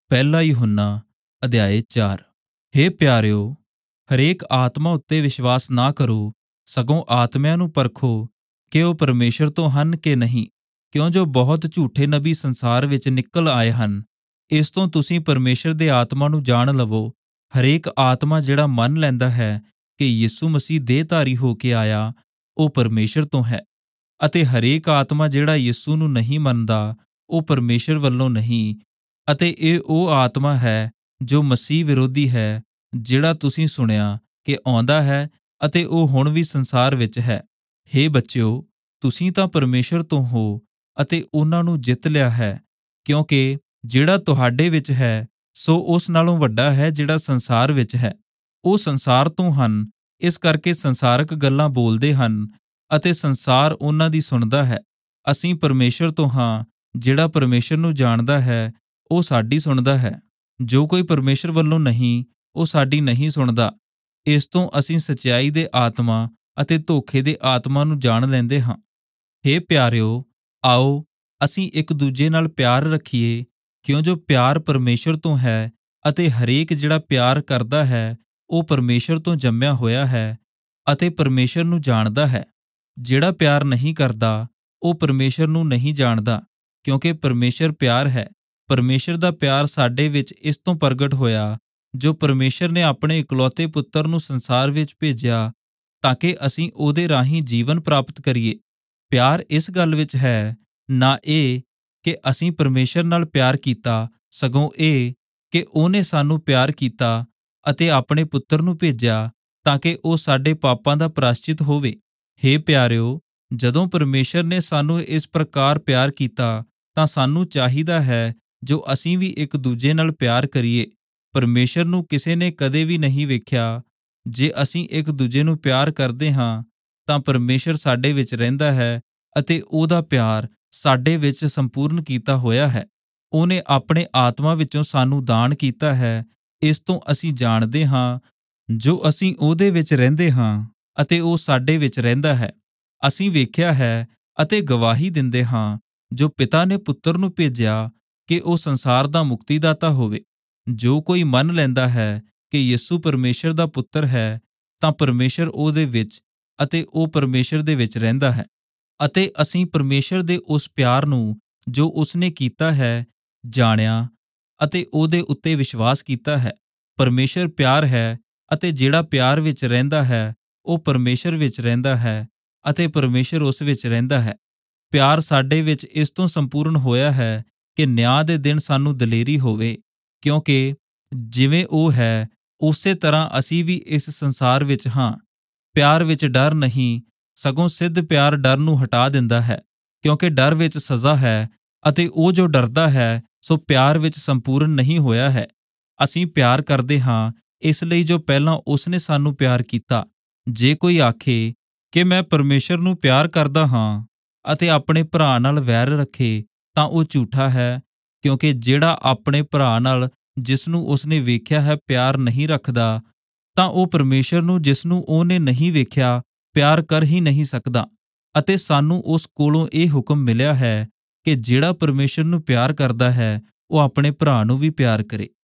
ਪਹਿਲਾ यूहन्ना ਅਧਿਆਇ 4। हे ਪਿਆਰਿਓ, ਹਰੇਕ ਆਤਮਾ ਉੱਤੇ ਵਿਸ਼ਵਾਸ ਨਾ ਕਰੋ, ਸਗੋਂ ਆਤਮਿਆਂ ਨੂੰ ਪਰਖੋ ਕਿ ਉਹ ਪਰਮੇਸ਼ਰ ਤੋਂ ਹਨ ਕਿ ਨਹੀਂ, ਕਿਉਂ ਜੋ ਬਹੁਤ ਝੂਠੇ ਨਬੀ ਸੰਸਾਰ ਵਿੱਚ ਨਿਕਲ ਆਏ ਹਨ। ਇਸ ਤੋਂ ਤੁਸੀਂ ਪਰਮੇਸ਼ਰ ਦੇ ਆਤਮਾ ਨੂੰ ਜਾਣ ਲਵੋ। ਹਰੇਕ ਆਤਮਾ ਜਿਹੜਾ ਮੰਨ ਲੈਂਦਾ ਹੈ ਕਿ ਯਿਸੂ ਮਸੀਹ ਦੇਹਧਾਰੀ ਹੋ ਕੇ ਆਇਆ, ਉਹ ਪਰਮੇਸ਼ਰ ਤੋਂ ਹੈ, ਅਤੇ ਹਰੇਕ ਆਤਮਾ ਜਿਹੜਾ ਯਿਸੂ ਨੂੰ ਨਹੀਂ ਮੰਨਦਾ, ਉਹ ਪਰਮੇਸ਼ਰ ਵੱਲੋਂ ਨਹੀਂ। ਅਤੇ ਇਹ ਉਹ ਆਤਮਾ ਹੈ ਜੋ ਮਸੀਹ ਵਿਰੋਧੀ ਹੈ, ਜਿਹੜਾ ਤੁਸੀਂ ਸੁਣਿਆ ਕਿ ਆਉਂਦਾ ਹੈ ਅਤੇ ਉਹ ਹੁਣ ਵੀ ਸੰਸਾਰ ਵਿੱਚ ਹੈ। ਹੇ ਬੱਚਿਓ, ਤੁਸੀਂ ਤਾਂ ਪਰਮੇਸ਼ਰ ਤੋਂ ਹੋ ਅਤੇ ਉਹਨਾਂ ਨੂੰ ਜਿੱਤ ਲਿਆ ਹੈ, ਕਿਉਂਕਿ ਜਿਹੜਾ ਤੁਹਾਡੇ ਵਿੱਚ ਹੈ ਸੋ ਉਸ ਨਾਲੋਂ ਵੱਡਾ ਹੈ ਜਿਹੜਾ ਸੰਸਾਰ ਵਿੱਚ ਹੈ। ਉਹ ਸੰਸਾਰ ਤੋਂ ਹਨ, ਇਸ ਕਰਕੇ ਸੰਸਾਰਕ ਗੱਲਾਂ ਬੋਲਦੇ ਹਨ ਅਤੇ ਸੰਸਾਰ ਉਹਨਾਂ ਦੀ ਸੁਣਦਾ ਹੈ। ਅਸੀਂ ਪਰਮੇਸ਼ਰ ਤੋਂ ਹਾਂ, ਜਿਹੜਾ ਪਰਮੇਸ਼ਰ ਨੂੰ ਜਾਣਦਾ ਹੈ ਉਹ ਸਾਡੀ ਸੁਣਦਾ ਹੈ। ਜੋ ਕੋਈ ਪਰਮੇਸ਼ਰ ਵੱਲੋਂ ਨਹੀਂ, ਉਹ ਸਾਡੀ ਨਹੀਂ ਸੁਣਦਾ। ਇਸ ਤੋਂ ਅਸੀਂ ਸਚਾਈ ਦੇ ਆਤਮਾ ਅਤੇ ਧੋਖੇ ਦੇ ਆਤਮਾ ਨੂੰ ਜਾਣ ਲੈਂਦੇ ਹਾਂ। ਹੇ ਪਿਆਰਿਓ, ਆਓ ਅਸੀਂ ਇੱਕ ਦੂਜੇ ਨਾਲ ਪਿਆਰ ਰੱਖੀਏ, ਕਿਉਂ ਜੋ ਪਿਆਰ ਪਰਮੇਸ਼ਰ ਤੋਂ ਹੈ, ਅਤੇ ਹਰੇਕ ਜਿਹੜਾ ਪਿਆਰ ਕਰਦਾ ਹੈ ਉਹ ਪਰਮੇਸ਼ਰ ਤੋਂ ਜੰਮਿਆ ਹੋਇਆ ਹੈ ਅਤੇ ਪਰਮੇਸ਼ਰ ਨੂੰ ਜਾਣਦਾ ਹੈ। ਜਿਹੜਾ ਪਿਆਰ ਨਹੀਂ ਕਰਦਾ ਉਹ ਪਰਮੇਸ਼ਰ ਨੂੰ ਨਹੀਂ ਜਾਣਦਾ, ਕਿਉਂਕਿ ਪਰਮੇਸ਼ਰ ਪਿਆਰ ਹੈ। ਪਰਮੇਸ਼ਰ ਦਾ ਪਿਆਰ ਸਾਡੇ ਵਿੱਚ ਇਸ ਤੋਂ ਪ੍ਰਗਟ ਹੋਇਆ, ਜੋ ਪਰਮੇਸ਼ਰ ਨੇ ਆਪਣੇ ਇਕਲੌਤੇ ਪੁੱਤਰ ਨੂੰ ਸੰਸਾਰ ਵਿੱਚ ਭੇਜਿਆ ਤਾਂ ਕਿ ਅਸੀਂ ਉਹਦੇ ਰਾਹੀਂ ਜੀਵਨ ਪ੍ਰਾਪਤ ਕਰੀਏ। ਪਿਆਰ ਇਸ ਗੱਲ ਵਿੱਚ ਹੈ, ਨਾ ਇਹ ਕਿ ਅਸੀਂ ਪਰਮੇਸ਼ਰ ਨਾਲ ਪਿਆਰ ਕੀਤਾ, ਸਗੋਂ ਇਹ ਕਿ ਉਹਨੇ ਸਾਨੂੰ ਪਿਆਰ ਕੀਤਾ ਅਤੇ ਆਪਣੇ ਪੁੱਤਰ ਨੂੰ ਭੇਜਿਆ ਤਾਂ ਕਿ ਉਹ ਸਾਡੇ ਪਾਪਾਂ ਦਾ ਪ੍ਰਾਸ਼ਚਿਤ ਹੋਵੇ। ਹੇ ਪਿਆਰਿਓ, ਜਦੋਂ ਪਰਮੇਸ਼ਰ ਨੇ ਸਾਨੂੰ ਇਸ ਪ੍ਰਕਾਰ ਪਿਆਰ ਕੀਤਾ ਤਾਂ ਸਾਨੂੰ ਚਾਹੀਦਾ ਹੈ ਜੋ ਅਸੀਂ ਵੀ ਇੱਕ ਦੂਜੇ ਨਾਲ ਪਿਆਰ ਕਰੀਏ। ਪਰਮੇਸ਼ਰ ਨੂੰ ਕਿਸੇ ਨੇ ਕਦੇ ਵੀ ਨਹੀਂ ਵੇਖਿਆ। ਜੇ ਅਸੀਂ ਇੱਕ ਦੂਜੇ ਨੂੰ ਪਿਆਰ ਕਰਦੇ ਹਾਂ ਤਾਂ ਪਰਮੇਸ਼ਰ ਸਾਡੇ ਵਿੱਚ ਰਹਿੰਦਾ ਹੈ ਅਤੇ ਉਹਦਾ ਪਿਆਰ ਸਾਡੇ ਵਿੱਚ ਸੰਪੂਰਨ ਕੀਤਾ ਹੋਇਆ ਹੈ। ਉਹਨੇ ਆਪਣੇ ਆਤਮਾ ਵਿੱਚੋਂ ਸਾਨੂੰ ਦਾਨ ਕੀਤਾ ਹੈ। ਇਸ ਤੋਂ ਅਸੀਂ ਜਾਣਦੇ ਹਾਂ ਜੋ ਅਸੀਂ ਉਹਦੇ ਵਿੱਚ ਰਹਿੰਦੇ ਹਾਂ ਅਤੇ ਉਹ ਸਾਡੇ ਵਿੱਚ ਰਹਿੰਦਾ ਹੈ। ਅਸੀਂ ਵੇਖਿਆ ਹੈ ਅਤੇ ਗਵਾਹੀ ਦਿੰਦੇ ਹਾਂ ਜੋ ਪਿਤਾ ਨੇ ਪੁੱਤਰ ਨੂੰ ਭੇਜਿਆ ਕਿ ਉਹ ਸੰਸਾਰ ਦਾ ਮੁਕਤੀਦਾਤਾ ਹੋਵੇ। ਜੋ ਕੋਈ ਮੰਨ ਲੈਂਦਾ ਹੈ ਕਿ ਯਿਸੂ ਪਰਮੇਸ਼ਰ ਦਾ ਪੁੱਤਰ ਹੈ, ਤਾਂ ਪਰਮੇਸ਼ਰ ਉਹਦੇ ਵਿੱਚ ਅਤੇ ਉਹ ਪਰਮੇਸ਼ਰ ਦੇ ਵਿੱਚ ਰਹਿੰਦਾ ਹੈ। ਅਤੇ ਅਸੀਂ ਪਰਮੇਸ਼ਰ ਦੇ ਉਸ ਪਿਆਰ ਨੂੰ ਜੋ ਉਸਨੇ ਕੀਤਾ ਹੈ ਜਾਣਿਆ ਅਤੇ ਉਹਦੇ ਉੱਤੇ ਵਿਸ਼ਵਾਸ ਕੀਤਾ ਹੈ। ਪਰਮੇਸ਼ਰ ਪਿਆਰ ਹੈ ਅਤੇ ਜਿਹੜਾ ਪਿਆਰ ਵਿੱਚ ਰਹਿੰਦਾ ਹੈ ਉਹ ਪਰਮੇਸ਼ਰ ਵਿੱਚ ਰਹਿੰਦਾ ਹੈ ਅਤੇ ਪਰਮੇਸ਼ਰ ਉਸ ਵਿੱਚ ਰਹਿੰਦਾ ਹੈ। ਪਿਆਰ ਸਾਡੇ ਵਿੱਚ ਇਸ ਤੋਂ ਸੰਪੂਰਨ ਹੋਇਆ ਹੈ ਕਿ ਨਿਆਂ ਦੇ ਦਿਨ ਸਾਨੂੰ ਦਲੇਰੀ ਹੋਵੇ, ਕਿਉਂਕਿ ਜਿਵੇਂ ਉਹ ਹੈ ਉਸੇ ਤਰ੍ਹਾਂ ਅਸੀਂ ਵੀ ਇਸ ਸੰਸਾਰ ਵਿੱਚ ਹਾਂ। ਪਿਆਰ ਵਿੱਚ ਡਰ ਨਹੀਂ, ਸਗੋਂ ਸਿੱਧ ਪਿਆਰ ਡਰ ਨੂੰ ਹਟਾ ਦਿੰਦਾ ਹੈ, ਕਿਉਂਕਿ ਡਰ ਵਿੱਚ ਸਜ਼ਾ ਹੈ ਅਤੇ ਉਹ ਜੋ ਡਰਦਾ ਹੈ ਸੋ ਪਿਆਰ ਵਿੱਚ ਸੰਪੂਰਨ ਨਹੀਂ ਹੋਇਆ ਹੈ। ਅਸੀਂ ਪਿਆਰ ਕਰਦੇ ਹਾਂ ਇਸ ਲਈ ਜੋ ਪਹਿਲਾਂ ਉਸਨੇ ਸਾਨੂੰ ਪਿਆਰ ਕੀਤਾ। ਜੇ ਕੋਈ ਆਖੇ ਕਿ ਮੈਂ ਪਰਮੇਸ਼ਰ ਨੂੰ ਪਿਆਰ ਕਰਦਾ ਹਾਂ ਅਤੇ ਆਪਣੇ ਭਰਾ ਨਾਲ ਵੈਰ ਰੱਖੇ ਤਾਂ ਉਹ ਝੂਠਾ ਹੈ, ਕਿਉਂਕਿ ਜਿਹੜਾ ਆਪਣੇ ਭਰਾ ਨਾਲ ਜਿਸ ਨੂੰ ਉਸਨੇ ਵੇਖਿਆ ਹੈ ਪਿਆਰ ਨਹੀਂ ਰੱਖਦਾ, ਤਾਂ ਉਹ ਪਰਮੇਸ਼ਰ ਨੂੰ ਜਿਸ ਨੂੰ ਉਹਨੇ ਨਹੀਂ ਵੇਖਿਆ ਪਿਆਰ ਕਰ ਹੀ ਨਹੀਂ ਸਕਦਾ। ਅਤੇ ਸਾਨੂੰ ਉਸ ਕੋਲੋਂ ਇਹ ਹੁਕਮ ਮਿਲਿਆ ਹੈ ਕਿ ਜਿਹੜਾ ਪਰਮੇਸ਼ਰ ਨੂੰ ਪਿਆਰ ਕਰਦਾ ਹੈ ਉਹ ਆਪਣੇ ਭਰਾ ਨੂੰ ਵੀ ਪਿਆਰ ਕਰੇ।